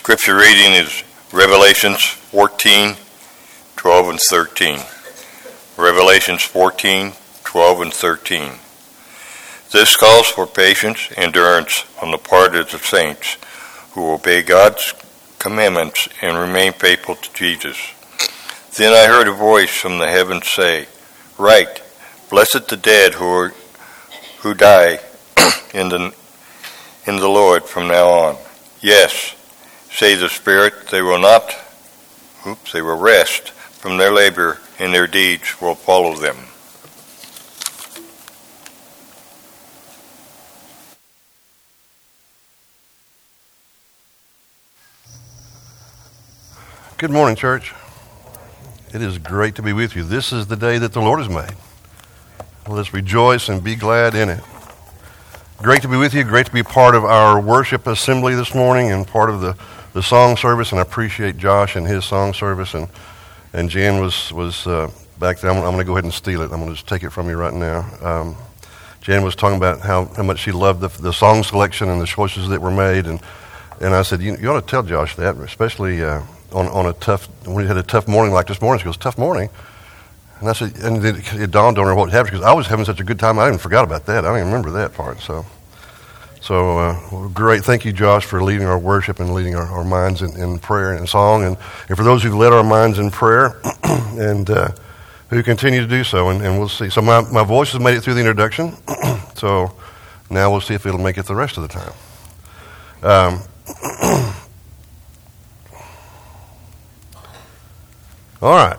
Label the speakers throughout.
Speaker 1: Scripture reading is Revelations 14, 12 and 13. Revelations 14, 12 and 13. This calls for patience, endurance on the part of the saints who obey God's commandments and remain faithful to Jesus. Then I heard a voice from the heavens say, "Write, blessed the dead who die in the Lord from now on. Yes, say the Spirit, they will rest from their labor, and their deeds will follow them."
Speaker 2: Good morning, church. It is great to be with you. This is the day that the Lord has made. Let us rejoice and be glad in it. Great to be with you. Great to be part of our worship assembly this morning and part of the song service. And I appreciate Josh and his song service. And Jan was back there. I'm going to go ahead and steal it. I'm going to just take it from you right now. Jan was talking about how much she loved the song selection and the choices that were made. And I said, you ought to tell Josh that, especially on a tough, when he had a tough morning like this morning. She goes, "Tough morning?" And I said, and it dawned on her what happened, because I was having such a good time, I even forgot about that. I don't even remember that part. So great. Thank you, Josh, for leading our worship and leading our minds in prayer and song. And for those who've led our minds in prayer and who continue to do so, and we'll see. So my voice has made it through the introduction. So now we'll see if it'll make it the rest of the time. All right.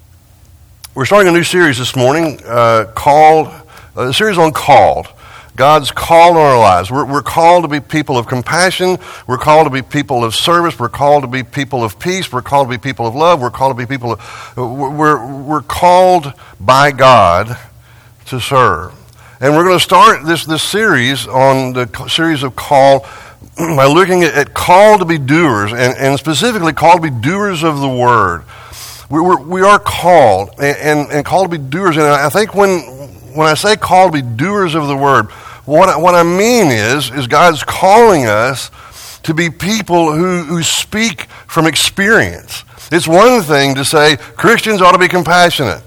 Speaker 2: We're starting a new series this morning called, a series on called. God's call on our lives. We're called to be people of compassion. We're called to be people of service. We're called to be people of peace. We're called to be people of love. We're called to be people of, we're called by God to serve. And we're going to start this series on the series of call by looking at call to be doers, and specifically called to be doers of the word. We are called and called to be doers. And I think when I say called to be doers of the word, what I mean is God's calling us to be people who speak from experience. It's one thing to say Christians ought to be compassionate.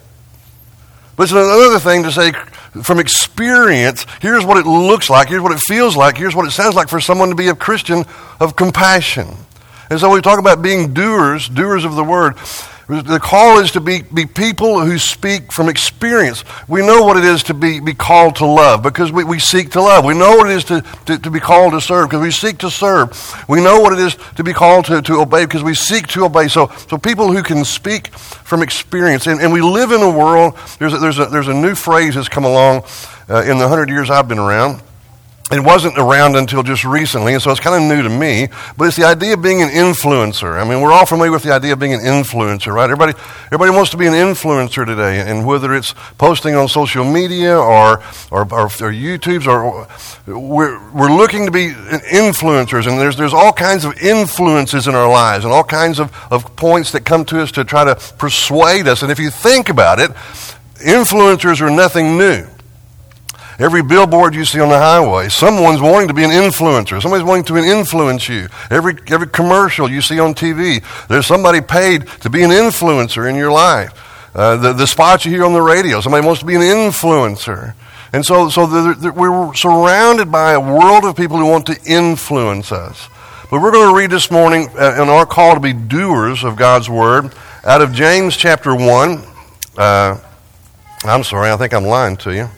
Speaker 2: But it's another thing to say from experience, here's what it looks like, here's what it feels like, here's what it sounds like for someone to be a Christian of compassion. And so we talk about being doers of the word. The call is to be people who speak from experience. We know what it is to be called to love because we seek to love. We know what it is to be called to serve because we seek to serve. We know what it is to be called to obey because we seek to obey. So people who can speak from experience. And we live in a world, there's a new phrase that's come along in the 100 years I've been around. It wasn't around until just recently, and so it's kind of new to me, but it's the idea of being an influencer. I mean, we're all familiar with the idea of being an influencer, right? Everybody wants to be an influencer today, and whether it's posting on social media or YouTubes, or we're looking to be influencers, and there's all kinds of influences in our lives, and all kinds of points that come to us to try to persuade us. And if you think about it, influencers are nothing new. Every billboard you see on the highway, someone's wanting to be an influencer. Somebody's wanting to influence you. Every commercial you see on TV, there's somebody paid to be an influencer in your life. The spots you hear on the radio, somebody wants to be an influencer. And so we're surrounded by a world of people who want to influence us. But we're going to read this morning in our call to be doers of God's word out of James chapter 1. I'm sorry, I think I'm lying to you.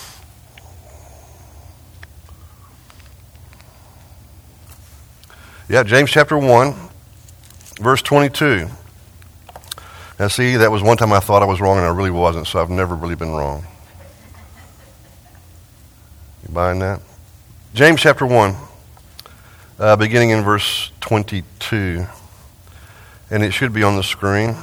Speaker 2: Yeah, James chapter 1, verse 22. Now see, that was one time I thought I was wrong and I really wasn't, so I've never really been wrong. You buying that? James chapter 1, beginning in verse 22. And it should be on the screen.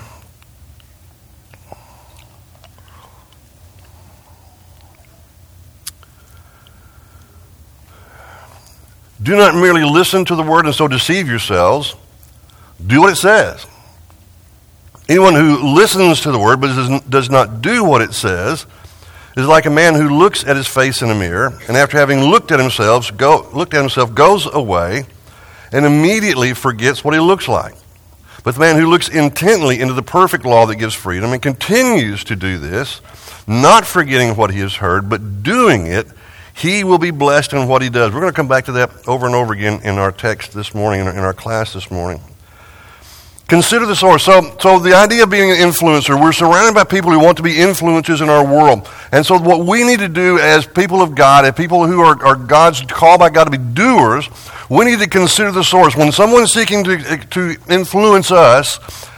Speaker 2: Do not merely listen to the word and so deceive yourselves. Do what it says. Anyone who listens to the word but does not do what it says is like a man who looks at his face in a mirror, and after having looked at himself, goes away and immediately forgets what he looks like. But the man who looks intently into the perfect law that gives freedom and continues to do this, not forgetting what he has heard, but doing it, he will be blessed in what he does. We're going to come back to that over and over again in our text this morning, in our class this morning. Consider the source. So the idea of being an influencer, we're surrounded by people who want to be influencers in our world. And so what we need to do as people of God, as people who are God's called by God to be doers, we need to consider the source. When someone's seeking to influence us,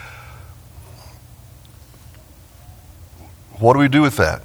Speaker 2: what do we do with that?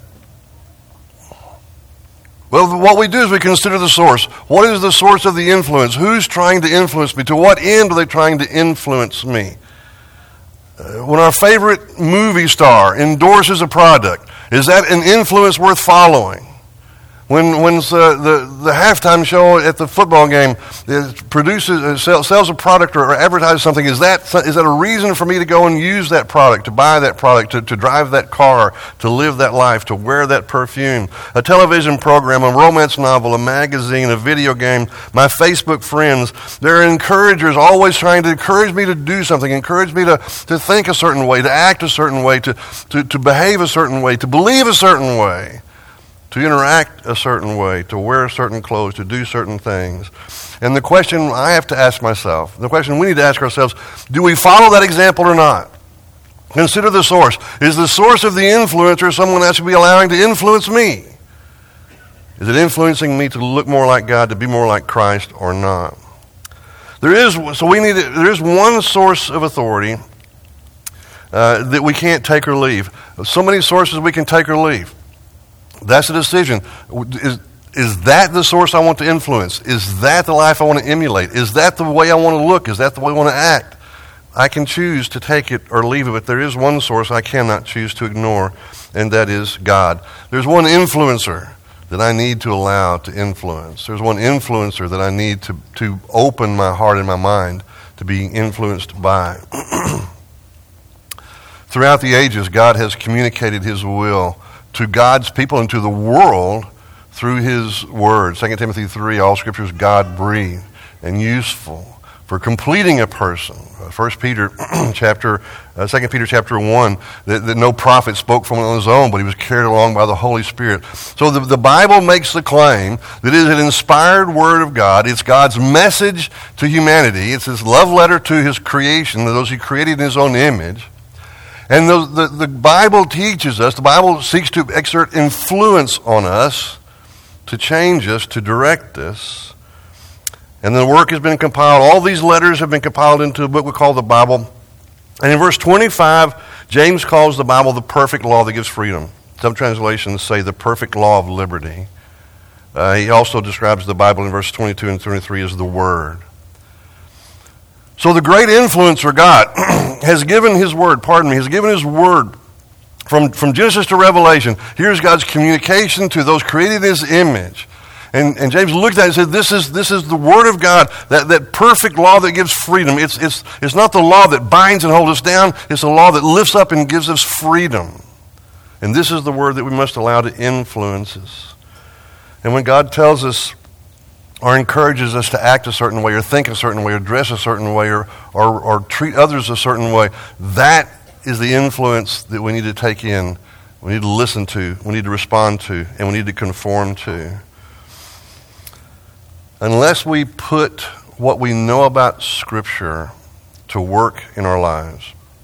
Speaker 2: Well, what we do is we consider the source. What is the source of the influence? Who's trying to influence me? To what end are they trying to influence me? When our favorite movie star endorses a product, is that an influence worth following? When the halftime show at the football game sells a product or advertises something, is that a reason for me to go and use that product, to buy that product, to drive that car, to live that life, to wear that perfume? A television program, a romance novel, a magazine, a video game, my Facebook friends, they're encouragers, always trying to encourage me to do something, encourage me to think a certain way, to act a certain way, to behave a certain way, to believe a certain way, to interact a certain way, to wear certain clothes, to do certain things. And the question I have to ask myself, the question we need to ask ourselves, do we follow that example or not? Consider the source. Is the source of the influencer someone that should be allowing to influence me? Is it influencing me to look more like God, to be more like Christ, or not? There is one source of authority that we can't take or leave. So many sources we can take or leave. That's a decision. Is that the source I want to influence? Is that the life I want to emulate? Is that the way I want to look? Is that the way I want to act? I can choose to take it or leave it, but there is one source I cannot choose to ignore, and that is God. There's one influencer that I need to allow to influence. There's one influencer that I need to open my heart and my mind to be influenced by. Throughout the ages, God has communicated His will to God's people and to the world through His Word. 2 Timothy 3, all Scripture is God-breathed and useful for completing a person. 2 Peter chapter 1, that no prophet spoke from on his own, but he was carried along by the Holy Spirit. So the Bible makes the claim that it is an inspired Word of God. It's God's message to humanity. It's His love letter to His creation, to those He created in His own image. And the Bible teaches us, the Bible seeks to exert influence on us, to change us, to direct us. And the work has been compiled. All these letters have been compiled into a book we call the Bible. And in verse 25, James calls the Bible the perfect law that gives freedom. Some translations say the perfect law of liberty. He also describes the Bible in verse 22 and 23 as the Word. So the great influencer, God, has given His Word, has given His Word from Genesis to Revelation. Here's God's communication to those created in His image. And James looked at it and said, this is the Word of God, that perfect law that gives freedom. It's not the law that binds and holds us down. It's the law that lifts up and gives us freedom. And this is the Word that we must allow to influence us. And when God tells us or encourages us to act a certain way or think a certain way or dress a certain way or treat others a certain way, that is the influence that we need to take in, we need to listen to, we need to respond to, and we need to conform to. Unless we put what we know about Scripture to work in our lives,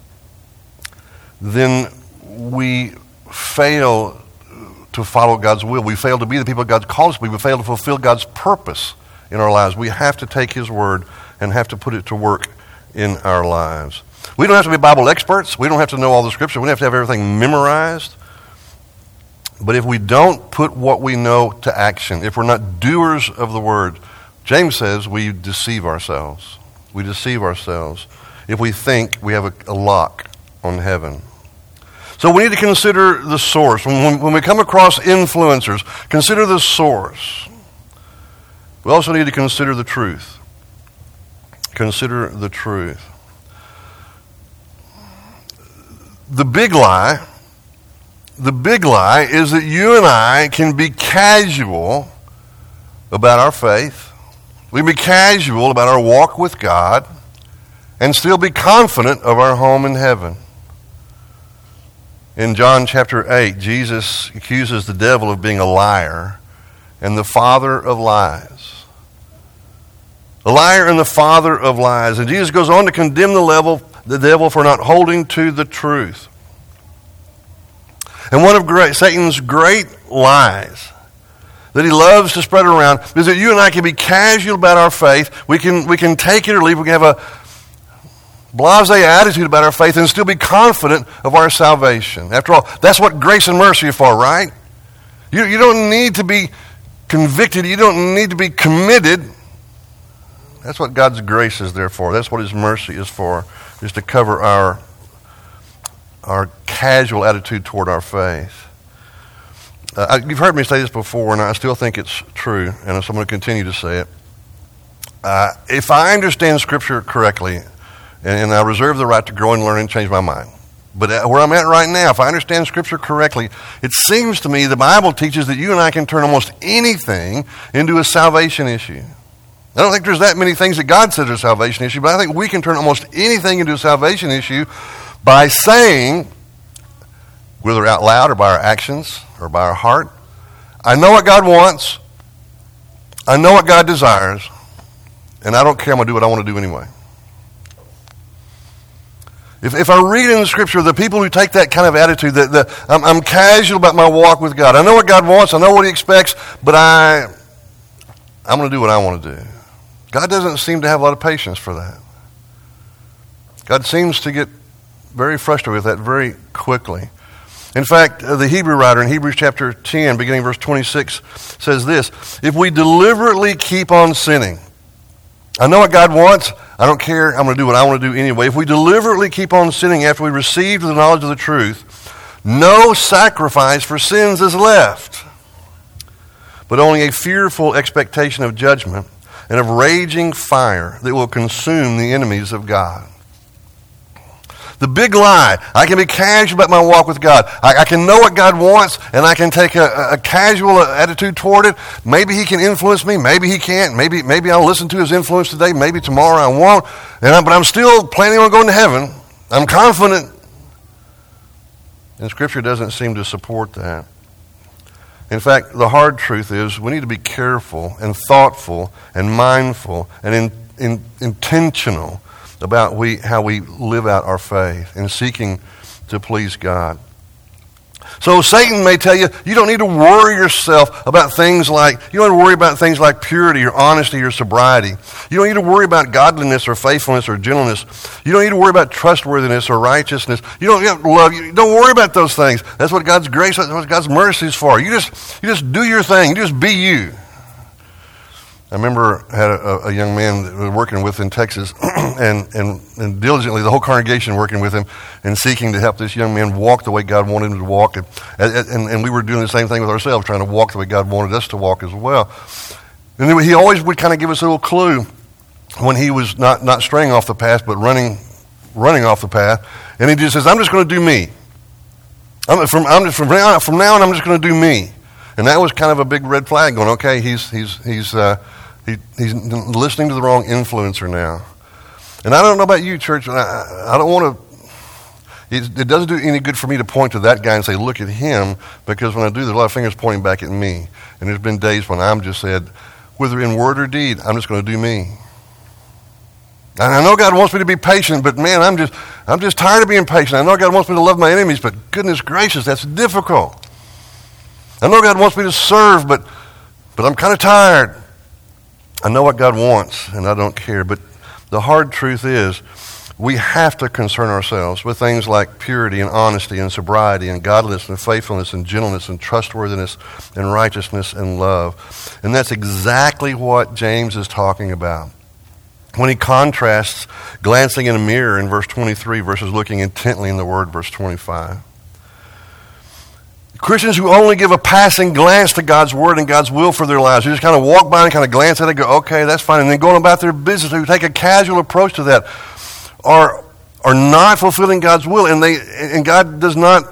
Speaker 2: then we fail to follow God's will. We fail to be the people God calls us to be. We fail to fulfill God's purpose in our lives. We have to take His Word and have to put it to work in our lives. We don't have to be Bible experts. We don't have to know all the Scripture. We don't have to have everything memorized. But if we don't put what we know to action, if we're not doers of the Word, James says we deceive ourselves. We deceive ourselves if we think we have a lock on heaven. So we need to consider the source. When we come across influencers, consider the source. We also need to consider the truth. Consider the truth. The big lie is that you and I can be casual about our faith. We can be casual about our walk with God and still be confident of our home in heaven. In John chapter 8, Jesus accuses the devil of being a liar and the father of lies. A liar and the father of lies. And Jesus goes on to condemn the devil for not holding to the truth. And one of Satan's great lies that he loves to spread around is that you and I can be casual about our faith. We can take it or leave. We can have a blasé attitude about our faith and still be confident of our salvation. After all, that's what grace and mercy are for, right? You don't need to be convicted. You don't need to be committed. That's what God's grace is there for. That's what His mercy is for, is to cover our casual attitude toward our faith. You've heard me say this before, and I still think it's true, and so I'm going to continue to say it. If I understand Scripture correctly, and I reserve the right to grow and learn and change my mind, but where I'm at right now, if I understand Scripture correctly, it seems to me the Bible teaches that you and I can turn almost anything into a salvation issue. I don't think there's that many things that God says are a salvation issue, but I think we can turn almost anything into a salvation issue by saying, whether out loud or by our actions or by our heart, I know what God wants, I know what God desires, and I don't care, I'm going to do what I want to do anyway. If I read in the Scripture the people who take that kind of attitude, that I'm casual about my walk with God. I know what God wants, I know what He expects, but I'm going to do what I want to do. God doesn't seem to have a lot of patience for that. God seems to get very frustrated with that very quickly. In fact, the Hebrew writer in Hebrews chapter 10, beginning verse 26, says this: if we deliberately keep on sinning, I know what God wants, I don't care, I'm going to do what I want to do anyway. If we deliberately keep on sinning after we receive the knowledge of the truth, no sacrifice for sins is left, but only a fearful expectation of judgment and of raging fire that will consume the enemies of God. The big lie, I can be casual about my walk with God. I can know what God wants, and I can take a casual attitude toward it. Maybe He can influence me, maybe He can't. Maybe I'll listen to His influence today, maybe tomorrow I won't. But I'm still planning on going to heaven. I'm confident. And Scripture doesn't seem to support that. In fact, the hard truth is we need to be careful and thoughtful and mindful and intentional about how we live out our faith in seeking to please God. So Satan may tell you, you don't need to worry yourself about things like, you don't need to worry about things like purity or honesty or sobriety. You don't need to worry about godliness or faithfulness or gentleness. You don't need to worry about trustworthiness or righteousness. You don't have love. Don't worry about those things. That's what God's grace, that's what God's mercy is for. You just do your thing. You just be you. I remember I had a young man that we were working with in Texas and diligently, the whole congregation working with him and seeking to help this young man walk the way God wanted him to walk. And we were doing the same thing with ourselves, trying to walk the way God wanted us to walk as well. And then he always would kind of give us a little clue when he was not straying off the path, but running off the path. And he just says, I'm just going to do me. From now on, I'm just going to do me. And that was kind of a big red flag going, okay, he's listening to the wrong influencer now. And I don't know about you, church. I don't want to, it doesn't do any good for me to point to that guy and say, look at him, because when I do, there's a lot of fingers pointing back at me. And there's been days when I'm just said, whether in word or deed, I'm just going to do me. And I know God wants me to be patient, but man, I'm just tired of being patient. I know God wants me to love my enemies, but goodness gracious, that's difficult. I know God wants me to serve, but I'm kind of tired. I know what God wants, and I don't care. But the hard truth is, we have to concern ourselves with things like purity and honesty and sobriety and godliness and faithfulness and gentleness and trustworthiness and righteousness and love. And that's exactly what James is talking about when he contrasts glancing in a mirror in verse 23 versus looking intently in the Word, verse 25. Christians who only give a passing glance to God's Word and God's will for their lives, who just kind of walk by and kind of glance at it and go, okay, that's fine, and then going about their business, who take a casual approach to that, are not fulfilling God's will, and God does not,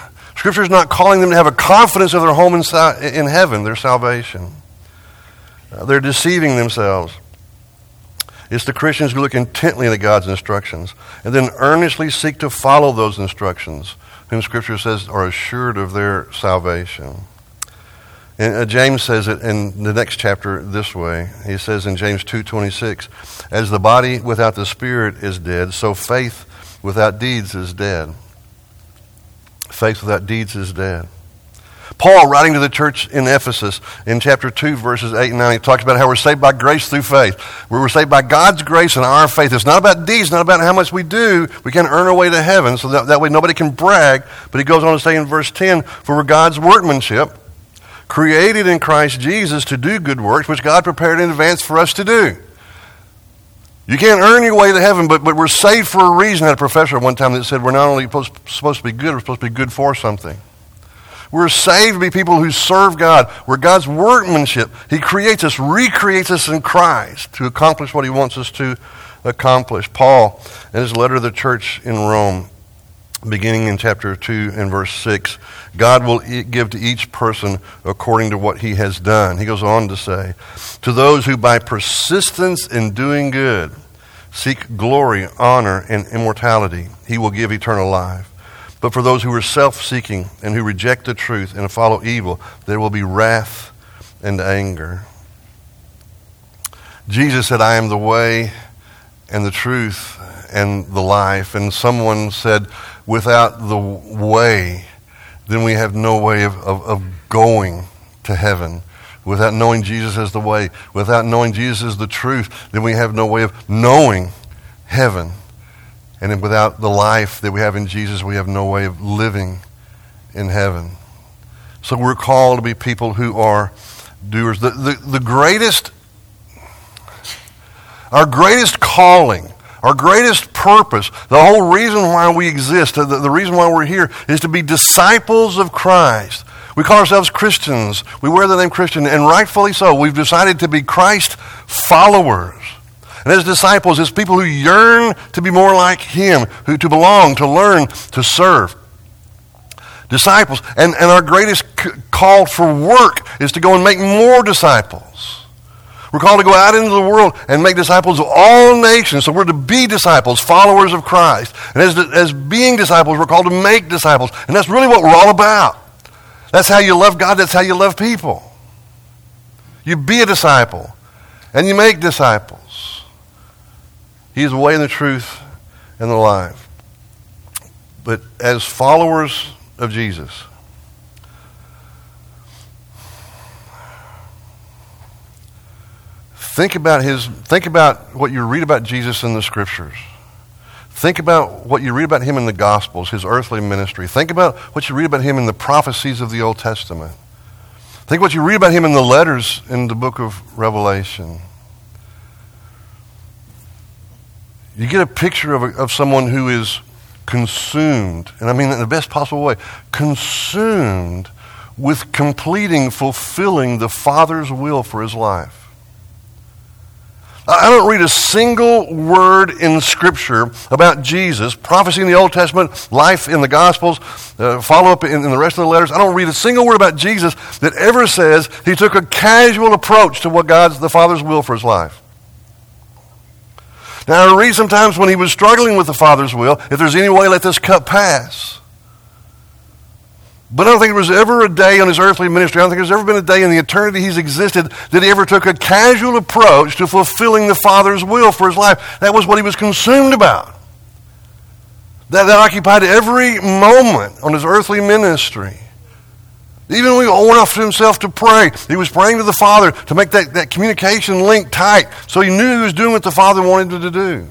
Speaker 2: Scripture is not calling them to have a confidence of their home in heaven, their salvation. They're deceiving themselves. It's the Christians who look intently into God's instructions and then earnestly seek to follow those instructions, whom Scripture says are assured of their salvation. And James says it in the next chapter this way. He says in James 2:26, "As the body without the spirit is dead, so faith without deeds is dead." Faith without deeds is dead. Paul, writing to the church in Ephesus, in chapter 2, verses 8 and 9, he talks about how we're saved by grace through faith. We're saved by God's grace and our faith. It's not about deeds, not about how much we do. We can't earn our way to heaven, so that way nobody can brag. But he goes on to say in verse 10, "For we're God's workmanship, created in Christ Jesus to do good works, which God prepared in advance for us to do." You can't earn your way to heaven, but we're saved for a reason. I had a professor one time that said we're not only supposed to be good, we're supposed to be good for something. We're saved to be people who serve God. We're God's workmanship. He creates us, recreates us in Christ to accomplish what he wants us to accomplish. Paul, in his letter to the church in Rome, beginning in chapter 2 and verse 6, God will give to each person according to what he has done. He goes on to say, "To those who by persistence in doing good seek glory, honor, and immortality, he will give eternal life. But for those who are self-seeking and who reject the truth and follow evil, there will be wrath and anger." Jesus said, "I am the way and the truth and the life." And someone said, without the way, then we have no way of going to heaven. Without knowing Jesus as the way, without knowing Jesus as the truth, then we have no way of knowing heaven. And then without the life that we have in Jesus, we have no way of living in heaven. So we're called to be people who are doers. The greatest, our greatest calling, our greatest purpose, the whole reason why we exist, the reason why we're here, is to be disciples of Christ. We call ourselves Christians. We wear the name Christian, and rightfully so. We've decided to be Christ followers. And as disciples, as people who yearn to be more like him, who to belong, to learn, to serve. Disciples. And our greatest call for work is to go and make more disciples. We're called to go out into the world and make disciples of all nations. So we're to be disciples, followers of Christ. And as being disciples, we're called to make disciples. And that's really what we're all about. That's how you love God. That's how you love people. You be a disciple. And you make disciples. He is the way and the truth and the life. But as followers of Jesus, think about what you read about Jesus in the Scriptures. Think about what you read about him in the Gospels, his earthly ministry. Think about what you read about him in the prophecies of the Old Testament. Think what you read about him in the letters in the book of Revelation. You get a picture of someone who is consumed, and I mean in the best possible way, consumed with completing, fulfilling the Father's will for his life. I don't read a single word in Scripture about Jesus, prophecy in the Old Testament, life in the Gospels, follow-up in the rest of the letters. I don't read a single word about Jesus that ever says he took a casual approach to what the Father's will for his life. Now, I read sometimes when he was struggling with the Father's will, if there's any way, let this cup pass. But I don't think there was ever a day on his earthly ministry, I don't think there's ever been a day in the eternity he's existed that he ever took a casual approach to fulfilling the Father's will for his life. That was what he was consumed about. That occupied every moment on his earthly ministry. Even when he went off to himself to pray, he was praying to the Father to make that communication link tight so he knew he was doing what the Father wanted him to do.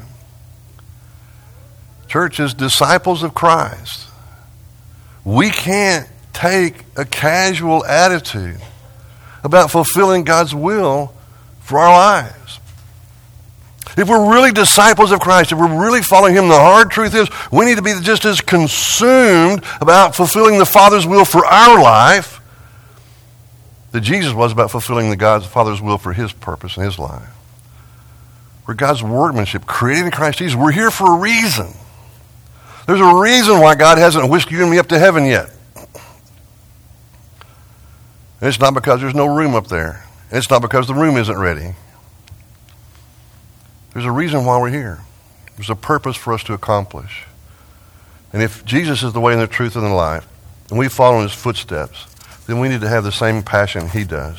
Speaker 2: Church, as disciples of Christ, we can't take a casual attitude about fulfilling God's will for our lives. If we're really disciples of Christ, if we're really following him, the hard truth is we need to be just as consumed about fulfilling the Father's will for our life that Jesus was about fulfilling the Father's will for his purpose in his life. We're God's workmanship, created in Christ Jesus. We're here for a reason. There's a reason why God hasn't whisked you and me up to heaven yet. And it's not because there's no room up there. And it's not because the room isn't ready. There's a reason why we're here. There's a purpose for us to accomplish. And if Jesus is the way and the truth and the life, and we follow in his footsteps, then we need to have the same passion he does.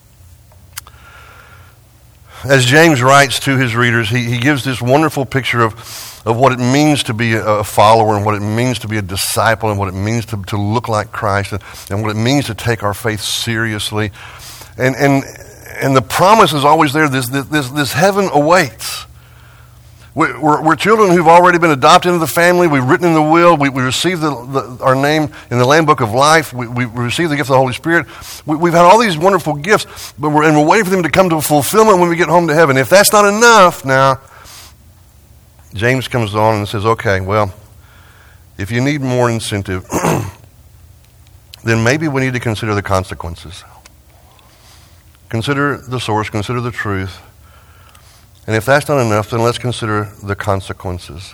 Speaker 2: As James writes to his readers, he gives this wonderful picture of what it means to be a follower and what it means to be a disciple and what it means to look like Christ and what it means to take our faith seriously. And the promise is always there. This heaven awaits. We're children who've already been adopted into the family. We've written in the will. We received our name in the Lamb Book of Life. We received the gift of the Holy Spirit. We've had all these wonderful gifts, but we're waiting for them to come to fulfillment when we get home to heaven. If that's not enough, now, James comes on and says, okay, well, if you need more incentive, then maybe we need to consider the consequences. Consider the source, consider the truth. And if that's not enough, then let's consider the consequences.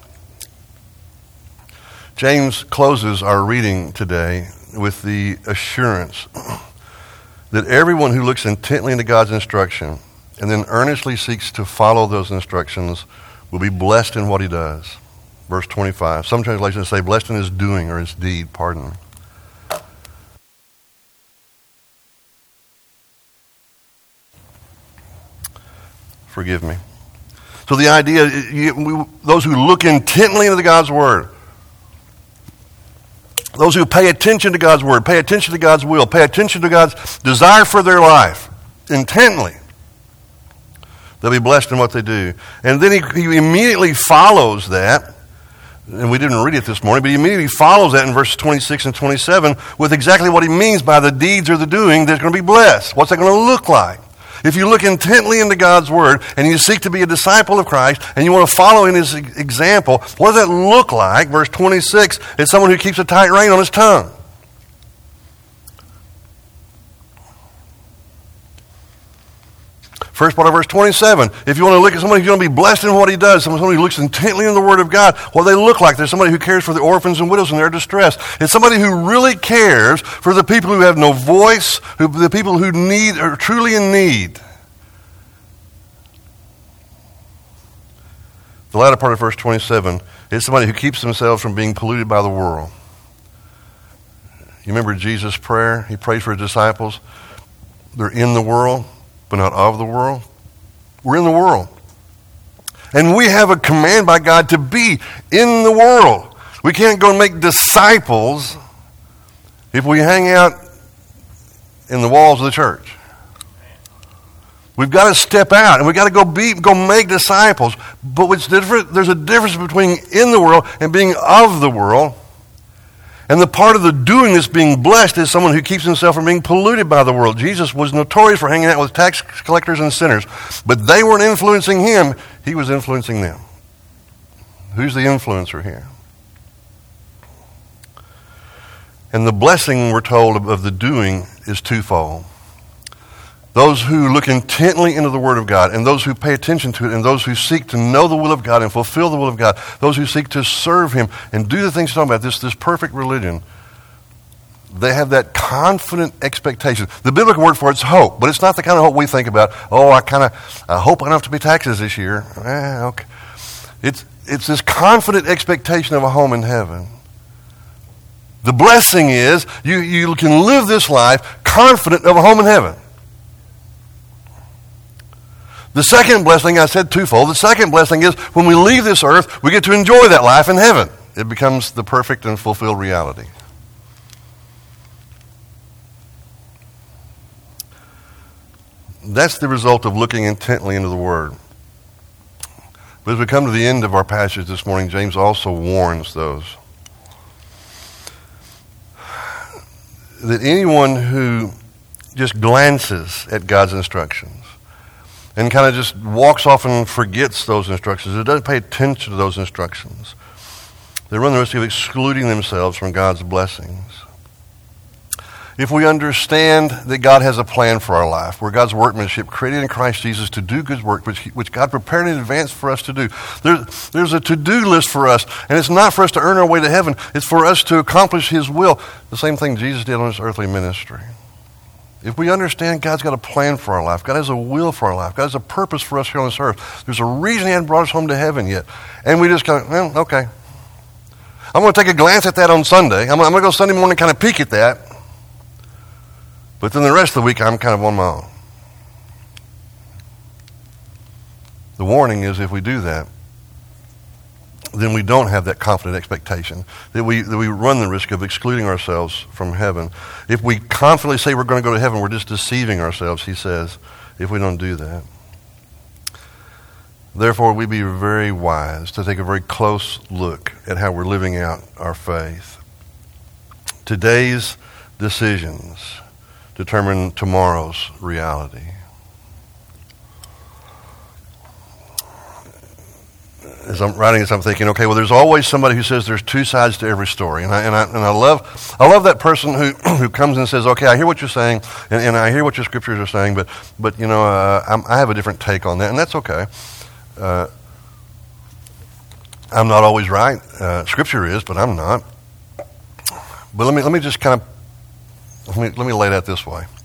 Speaker 2: James closes our reading today with the assurance that everyone who looks intently into God's instruction and then earnestly seeks to follow those instructions will be blessed in what he does. Verse 25. Some translations say blessed in his doing or his deed, pardon. Forgive me. So the idea, those who look intently into God's Word, those who pay attention to God's Word, pay attention to God's will, pay attention to God's desire for their life, intently, they'll be blessed in what they do. And then he immediately follows that, and we didn't read it this morning, but he immediately follows that in verses 26 and 27 with exactly what he means by the deeds or the doing that's going to be blessed. What's that going to look like? If you look intently into God's Word and you seek to be a disciple of Christ and you want to follow in his example, what does that look like? Verse 26 is someone who keeps a tight rein on his tongue. First part of verse 27, if you want to look at somebody who's going to be blessed in what he does, somebody who looks intently in the Word of God, what do they look like? There's somebody who cares for the orphans and widows in their distress. It's somebody who really cares for the people who have no voice, the people who need are truly in need. The latter part of verse 27 is somebody who keeps themselves from being polluted by the world. You remember Jesus' prayer? He prays for his disciples. They're in the world, but not of the world. We're in the world. And we have a command by God to be in the world. We can't go and make disciples if we hang out in the walls of the church. We've got to step out and we've got to go make disciples. But what's different? There's a difference between in the world and being of the world. And the part of the doing that's being blessed is someone who keeps himself from being polluted by the world. Jesus was notorious for hanging out with tax collectors and sinners. But they weren't influencing him. He was influencing them. Who's the influencer here? And the blessing, we're told, of the doing is twofold. Those who look intently into the Word of God, and those who pay attention to it, and those who seek to know the will of God and fulfill the will of God, those who seek to serve him and do the things he's talking about, this perfect religion, they have that confident expectation. The biblical word for it's hope, but it's not the kind of hope we think about. Oh, I hope I don't have to pay taxes this year. Okay. It's this confident expectation of a home in heaven. The blessing is you can live this life confident of a home in heaven. The second blessing, I said twofold. The second blessing is when we leave this earth, we get to enjoy that life in heaven. It becomes the perfect and fulfilled reality. That's the result of looking intently into the Word. But as we come to the end of our passage this morning, James also warns those that anyone who just glances at God's instructions and kind of just walks off and forgets those instructions, who doesn't pay attention to those instructions, they run the risk of excluding themselves from God's blessings. If we understand that God has a plan for our life, we're God's workmanship, created in Christ Jesus to do good work, which God prepared in advance for us to do. There's a to-do list for us, and it's not for us to earn our way to heaven. It's for us to accomplish his will. The same thing Jesus did on his earthly ministry. if we understand God's got a plan for our life, God has a will for our life, God has a purpose for us here on this earth, there's a reason He hadn't brought us home to heaven yet. And we just kind of, well, okay. I'm going to take a glance at that on Sunday. I'm going to go Sunday morning and kind of peek at that. But then the rest of the week, I'm kind of on my own. The warning is if we do that, then we don't have that confident expectation, that we run the risk of excluding ourselves from heaven. If we confidently say we're going to go to heaven, we're just deceiving ourselves, he says, if we don't do that. Therefore, we be very wise to take a very close look at how we're living out our faith. Today's decisions determine tomorrow's reality. As I'm writing this, I'm thinking, okay, well, there's always somebody who says there's two sides to every story, and I love that person who comes and says, okay, I hear what you're saying, and I hear what your scriptures are saying, but you know, I have a different take on that, and that's okay. I'm not always right. Scripture is, but I'm not. But let me just kind of let me lay it out this way.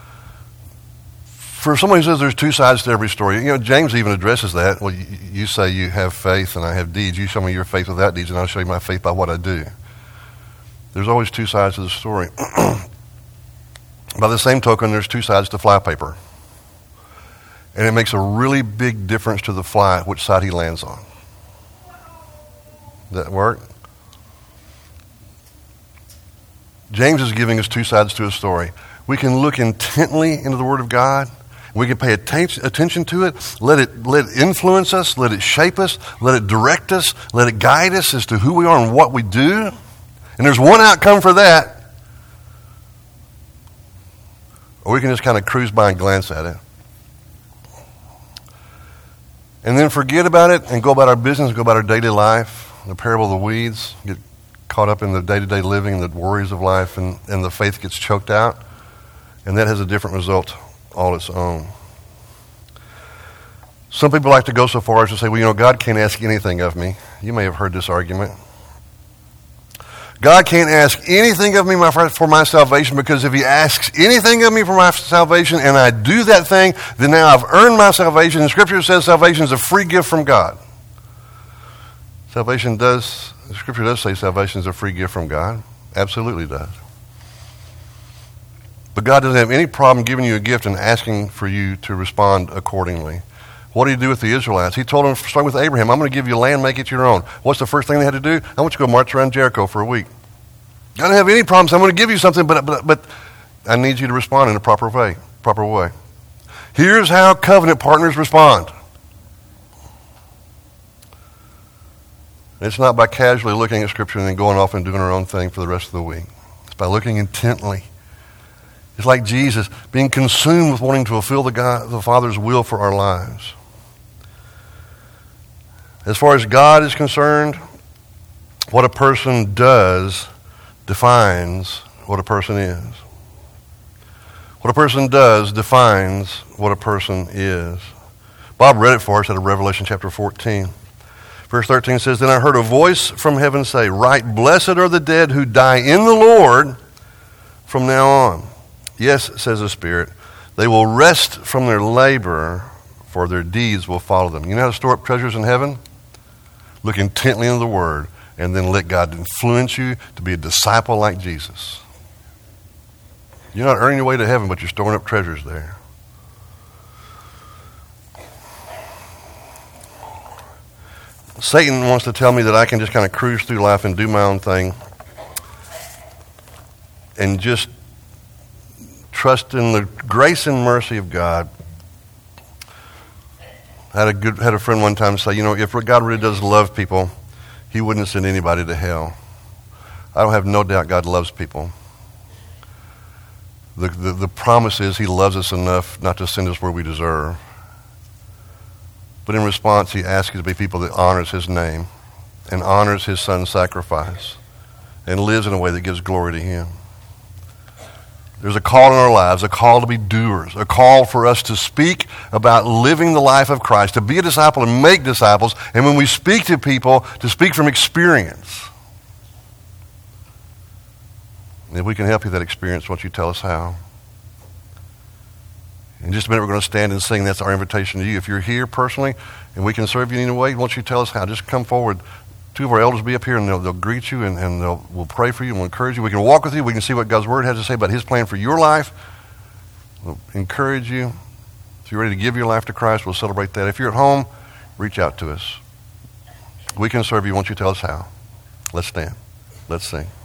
Speaker 2: For someone who says there's two sides to every story, you know, James even addresses that. Well, you say you have faith and I have deeds. You show me your faith without deeds and I'll show you my faith by what I do. There's always two sides to the story. By the same token, there's two sides to flypaper. And it makes a really big difference to the fly which side he lands on. Does that work? James is giving us two sides to a story. We can look intently into the Word of God. We can pay attention to it, let it influence us, let it shape us, let it direct us, let it guide us as to who we are and what we do. And there's one outcome for that. Or we can just kind of cruise by and glance at it. And then forget about it and go about our business, go about our daily life, the parable of the weeds, get caught up in the day-to-day living, the worries of life, and the faith gets choked out. And that has a different result all its own. Some people like to go so far as to say, well, you know, God can't ask anything of me. You may have heard this argument. God can't ask anything of me for my salvation, because if he asks anything of me for my salvation and I do that thing, then now I've earned my salvation. And Scripture says salvation is a free gift from God. Scripture does say salvation is a free gift from God. Absolutely does. But God doesn't have any problem giving you a gift and asking for you to respond accordingly. What did he do with the Israelites? He told them, starting with Abraham, I'm going to give you land, make it your own. What's the first thing they had to do? I want you to go march around Jericho for a week. I don't have any problems. I'm going to give you something, but I need you to respond in a proper way. Here's how covenant partners respond. It's not by casually looking at Scripture and then going off and doing our own thing for the rest of the week. It's by looking intently. It's like Jesus being consumed with wanting to fulfill the Father's will for our lives. As far as God is concerned, what a person does defines what a person is. What a person does defines what a person is. Bob read it for us out of Revelation chapter 14. Verse 13 says, Then I heard a voice from heaven say, Right, blessed are the dead who die in the Lord from now on. Yes, says the Spirit, they will rest from their labor, for their deeds will follow them. You know how to store up treasures in heaven? Look intently into the Word, and then let God influence you to be a disciple like Jesus. You're not earning your way to heaven, but you're storing up treasures there. Satan wants to tell me that I can just kind of cruise through life and do my own thing and just trust in the grace and mercy of God. I had a friend one time say, you know, if God really does love people, he wouldn't send anybody to hell. I don't have no doubt God loves people. The promise is he loves us enough not to send us where we deserve. But in response, he asks us to be people that honors his name and honors his son's sacrifice and lives in a way that gives glory to him. There's a call in our lives, a call to be doers, a call for us to speak about living the life of Christ, to be a disciple and make disciples, and when we speak to people, to speak from experience. And if we can help you with that experience, why don't you tell us how? In just a minute, we're going to stand and sing. That's our invitation to you. If you're here personally and we can serve you in any way, why don't you tell us how? Just come forward. Two of our elders will be up here, and they'll greet you, and we'll pray for you and we'll encourage you. We can walk with you. We can see what God's Word has to say about His plan for your life. We'll encourage you. If you're ready to give your life to Christ, we'll celebrate that. If you're at home, reach out to us. We can serve you. Why don't you tell us how? Let's stand. Let's sing.